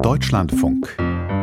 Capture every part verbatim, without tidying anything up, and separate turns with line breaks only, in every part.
Deutschlandfunk.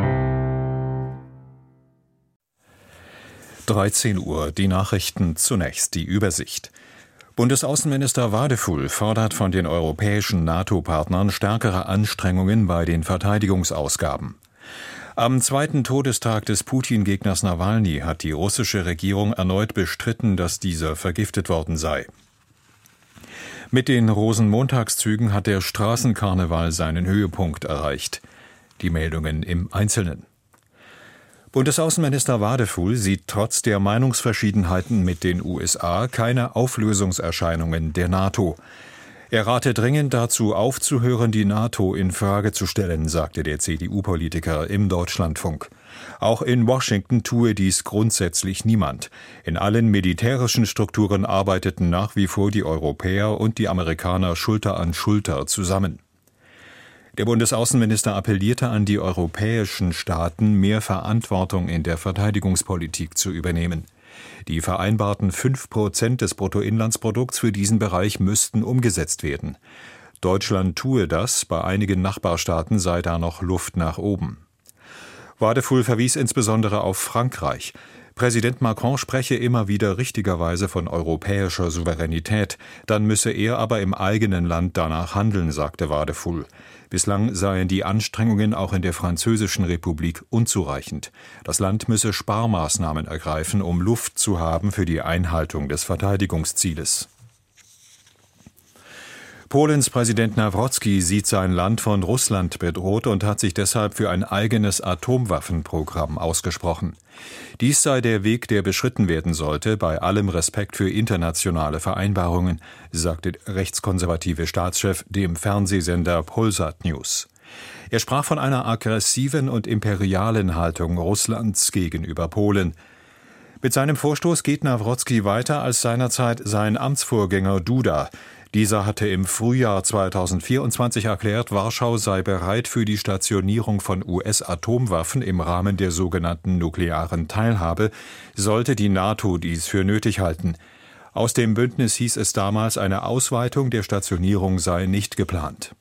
dreizehn Uhr, die Nachrichten zunächst, die Übersicht. Bundesaußenminister Wadefuhl fordert von den europäischen NATO-Partnern stärkere Anstrengungen bei den Verteidigungsausgaben. Am zweiten Todestag des Putin-Gegners Nawalny hat die russische Regierung erneut bestritten, dass dieser vergiftet worden sei. Mit den Rosenmontagszügen hat der Straßenkarneval seinen Höhepunkt erreicht. Die Meldungen im Einzelnen. Bundesaußenminister Wadefuhl sieht trotz der Meinungsverschiedenheiten mit den U S A keine Auflösungserscheinungen der NATO. Er rate dringend dazu, aufzuhören, die NATO in Frage zu stellen, sagte der C D U-Politiker im Deutschlandfunk. Auch in Washington tue dies grundsätzlich niemand. In allen militärischen Strukturen arbeiteten nach wie vor die Europäer und die Amerikaner Schulter an Schulter zusammen. Der Bundesaußenminister appellierte an die europäischen Staaten, mehr Verantwortung in der Verteidigungspolitik zu übernehmen. Die vereinbarten fünf Prozent des Bruttoinlandsprodukts für diesen Bereich müssten umgesetzt werden. Deutschland tue das, bei einigen Nachbarstaaten sei da noch Luft nach oben. Wadefuhl verwies insbesondere auf Frankreich. Präsident Macron spreche immer wieder richtigerweise von europäischer Souveränität, dann müsse er aber im eigenen Land danach handeln, sagte Wadefuhl. Bislang seien die Anstrengungen auch in der Französischen Republik unzureichend. Das Land müsse Sparmaßnahmen ergreifen, um Luft zu haben für die Einhaltung des Verteidigungszieles. Polens Präsident Nawrocki sieht sein Land von Russland bedroht und hat sich deshalb für ein eigenes Atomwaffenprogramm ausgesprochen. Dies sei der Weg, der beschritten werden sollte, bei allem Respekt für internationale Vereinbarungen, sagte der rechtskonservative Staatschef dem Fernsehsender Polsat News. Er sprach von einer aggressiven und imperialen Haltung Russlands gegenüber Polen. Mit seinem Vorstoß geht Nawrocki weiter als seinerzeit sein Amtsvorgänger Duda. Dieser hatte im Frühjahr zweitausendvierundzwanzig erklärt, Warschau sei bereit für die Stationierung von U S-Atomwaffen im Rahmen der sogenannten nuklearen Teilhabe, sollte die NATO dies für nötig halten. Aus dem Bündnis hieß es damals, eine Ausweitung der Stationierung sei nicht geplant.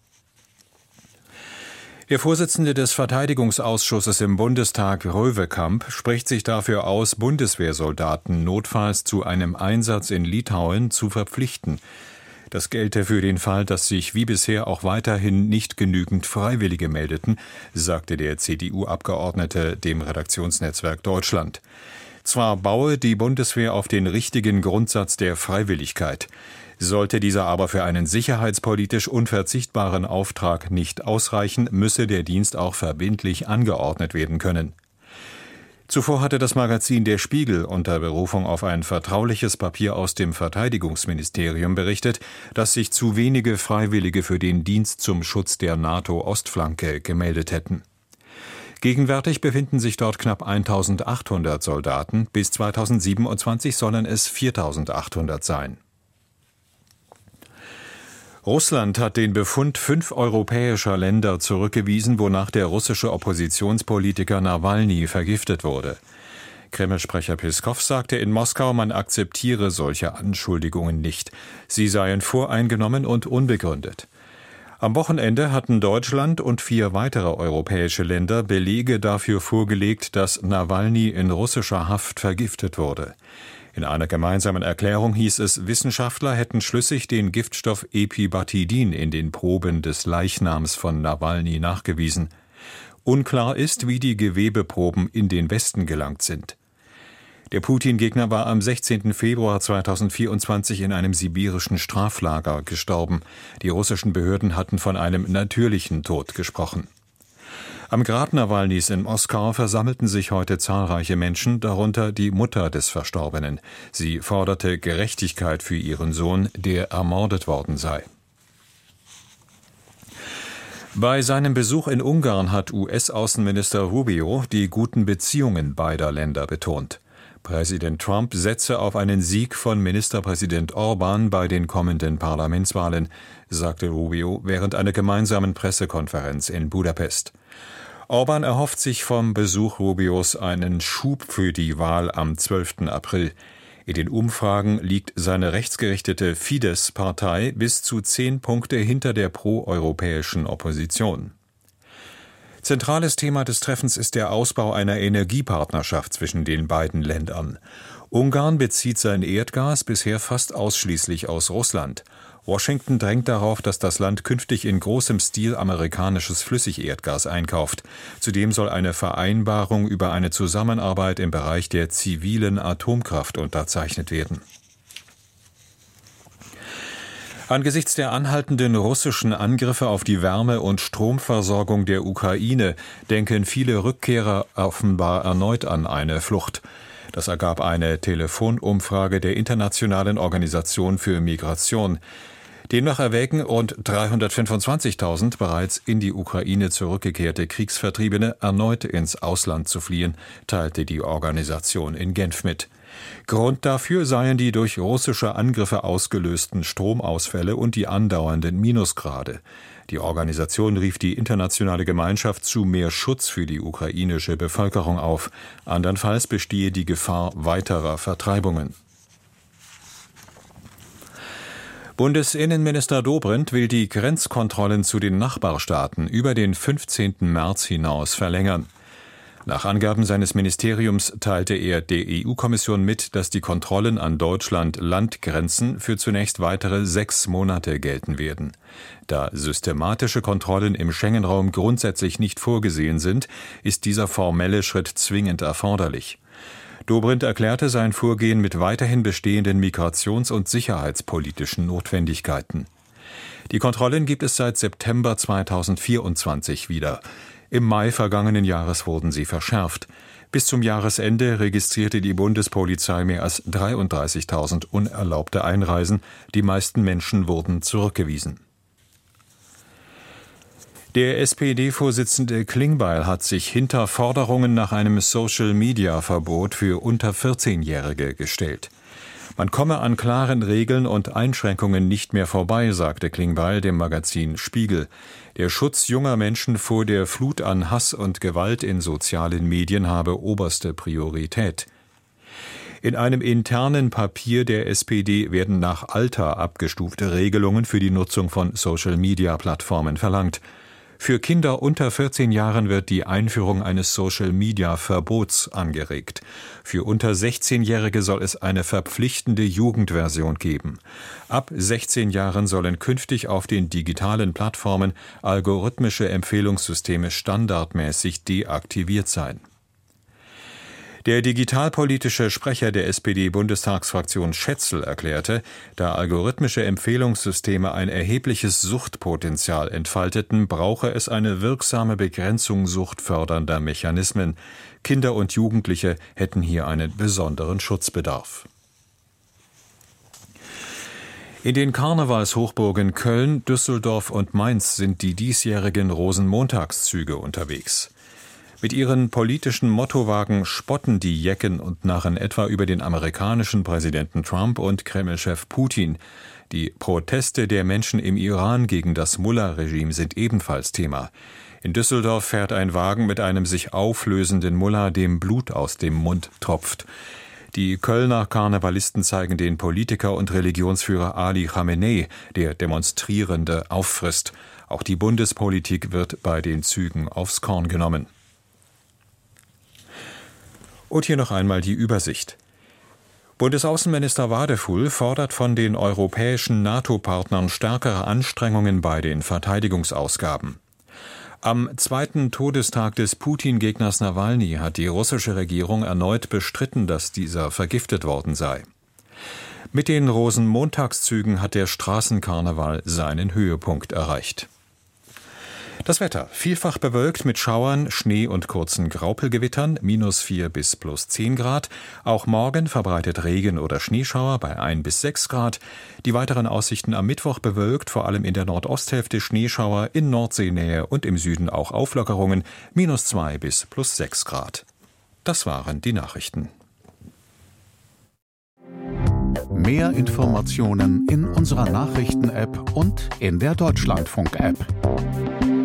Der Vorsitzende des Verteidigungsausschusses im Bundestag, Röwekamp, spricht sich dafür aus, Bundeswehrsoldaten notfalls zu einem Einsatz in Litauen zu verpflichten. Das gelte für den Fall, dass sich wie bisher auch weiterhin nicht genügend Freiwillige meldeten, sagte der C D U-Abgeordnete dem Redaktionsnetzwerk Deutschland. Zwar baue die Bundeswehr auf den richtigen Grundsatz der Freiwilligkeit. Sollte dieser aber für einen sicherheitspolitisch unverzichtbaren Auftrag nicht ausreichen, müsse der Dienst auch verbindlich angeordnet werden können. Zuvor hatte das Magazin Der Spiegel unter Berufung auf ein vertrauliches Papier aus dem Verteidigungsministerium berichtet, dass sich zu wenige Freiwillige für den Dienst zum Schutz der NATO-Ostflanke gemeldet hätten. Gegenwärtig befinden sich dort knapp eintausendachthundert Soldaten, bis zweitausendsiebenundzwanzig sollen es viertausendachthundert sein. Russland hat den Befund fünf europäischer Länder zurückgewiesen, wonach der russische Oppositionspolitiker Nawalny vergiftet wurde. Kreml-Sprecher Peskow sagte in Moskau, man akzeptiere solche Anschuldigungen nicht. Sie seien voreingenommen und unbegründet. Am Wochenende hatten Deutschland und vier weitere europäische Länder Belege dafür vorgelegt, dass Nawalny in russischer Haft vergiftet wurde. In einer gemeinsamen Erklärung hieß es, Wissenschaftler hätten schlüssig den Giftstoff Epibatidin in den Proben des Leichnams von Nawalny nachgewiesen. Unklar ist, wie die Gewebeproben in den Westen gelangt sind. Der Putin-Gegner war am sechzehnten Februar zweitausendvierundzwanzig in einem sibirischen Straflager gestorben. Die russischen Behörden hatten von einem natürlichen Tod gesprochen. Am Grab Nawalnys in Moskau versammelten sich heute zahlreiche Menschen, darunter die Mutter des Verstorbenen. Sie forderte Gerechtigkeit für ihren Sohn, der ermordet worden sei. Bei seinem Besuch in Ungarn hat U S-Außenminister Rubio die guten Beziehungen beider Länder betont. Präsident Trump setze auf einen Sieg von Ministerpräsident Orban bei den kommenden Parlamentswahlen, sagte Rubio während einer gemeinsamen Pressekonferenz in Budapest. Orban erhofft sich vom Besuch Rubios einen Schub für die Wahl am zwölften April. In den Umfragen liegt seine rechtsgerichtete Fidesz-Partei bis zu zehn Punkte hinter der proeuropäischen Opposition. Zentrales Thema des Treffens ist der Ausbau einer Energiepartnerschaft zwischen den beiden Ländern. Ungarn bezieht sein Erdgas bisher fast ausschließlich aus Russland. Washington drängt darauf, dass das Land künftig in großem Stil amerikanisches Flüssigerdgas einkauft. Zudem soll eine Vereinbarung über eine Zusammenarbeit im Bereich der zivilen Atomkraft unterzeichnet werden. Angesichts der anhaltenden russischen Angriffe auf die Wärme- und Stromversorgung der Ukraine denken viele Rückkehrer offenbar erneut an eine Flucht. Das ergab eine Telefonumfrage der Internationalen Organisation für Migration. Demnach erwägen rund dreihundertfünfundzwanzigtausend bereits in die Ukraine zurückgekehrte Kriegsvertriebene erneut ins Ausland zu fliehen, teilte die Organisation in Genf mit. Grund dafür seien die durch russische Angriffe ausgelösten Stromausfälle und die andauernden Minusgrade. Die Organisation rief die internationale Gemeinschaft zu mehr Schutz für die ukrainische Bevölkerung auf. Andernfalls bestehe die Gefahr weiterer Vertreibungen. Bundesinnenminister Dobrindt will die Grenzkontrollen zu den Nachbarstaaten über den fünfzehnten März hinaus verlängern. Nach Angaben seines Ministeriums teilte er der E U-Kommission mit, dass die Kontrollen an Deutschland-Landgrenzen für zunächst weitere sechs Monate gelten werden. Da systematische Kontrollen im Schengen-Raum grundsätzlich nicht vorgesehen sind, ist dieser formelle Schritt zwingend erforderlich. Dobrindt erklärte sein Vorgehen mit weiterhin bestehenden migrations- und sicherheitspolitischen Notwendigkeiten. Die Kontrollen gibt es seit September zweitausendvierundzwanzig wieder. Im Mai vergangenen Jahres wurden sie verschärft. Bis zum Jahresende registrierte die Bundespolizei mehr als dreiunddreißigtausend unerlaubte Einreisen. Die meisten Menschen wurden zurückgewiesen. Der S P D-Vorsitzende Klingbeil hat sich hinter Forderungen nach einem Social-Media-Verbot für unter vierzehnjährige gestellt. Man komme an klaren Regeln und Einschränkungen nicht mehr vorbei, sagte Klingbeil dem Magazin Spiegel. Der Schutz junger Menschen vor der Flut an Hass und Gewalt in sozialen Medien habe oberste Priorität. In einem internen Papier der S P D werden nach Alter abgestufte Regelungen für die Nutzung von Social-Media-Plattformen verlangt. Für Kinder unter vierzehn Jahren wird die Einführung eines Social-Media-Verbots angeregt. Für unter sechzehnjährige soll es eine verpflichtende Jugendversion geben. Ab sechzehn Jahren sollen künftig auf den digitalen Plattformen algorithmische Empfehlungssysteme standardmäßig deaktiviert sein. Der digitalpolitische Sprecher der S P D-Bundestagsfraktion Schätzl erklärte, da algorithmische Empfehlungssysteme ein erhebliches Suchtpotenzial entfalteten, brauche es eine wirksame Begrenzung suchtfördernder Mechanismen. Kinder und Jugendliche hätten hier einen besonderen Schutzbedarf. In den Karnevalshochburgen Köln, Düsseldorf und Mainz sind die diesjährigen Rosenmontagszüge unterwegs. Mit ihren politischen Mottowagen spotten die Jecken und Narren etwa über den amerikanischen Präsidenten Trump und Kremlchef Putin. Die Proteste der Menschen im Iran gegen das Mullah-Regime sind ebenfalls Thema. In Düsseldorf fährt ein Wagen mit einem sich auflösenden Mullah, dem Blut aus dem Mund tropft. Die Kölner Karnevalisten zeigen den Politiker und Religionsführer Ali Khamenei, der Demonstrierende auffrisst. Auch die Bundespolitik wird bei den Zügen aufs Korn genommen. Und hier noch einmal die Übersicht. Bundesaußenminister Wadefuhl fordert von den europäischen NATO-Partnern stärkere Anstrengungen bei den Verteidigungsausgaben. Am zweiten Todestag des Putin-Gegners Nawalny hat die russische Regierung erneut bestritten, dass dieser vergiftet worden sei. Mit den Rosenmontagszügen hat der Straßenkarneval seinen Höhepunkt erreicht. Das Wetter: vielfach bewölkt mit Schauern, Schnee und kurzen Graupelgewittern, minus vier bis plus zehn Grad. Auch morgen verbreitet Regen oder Schneeschauer bei ein bis sechs Grad. Die weiteren Aussichten am Mittwoch bewölkt, vor allem in der Nordosthälfte Schneeschauer, in Nordseenähe und im Süden auch Auflockerungen, minus zwei bis plus sechs Grad. Das waren die Nachrichten.
Mehr Informationen in unserer Nachrichten-App und in der Deutschlandfunk-App.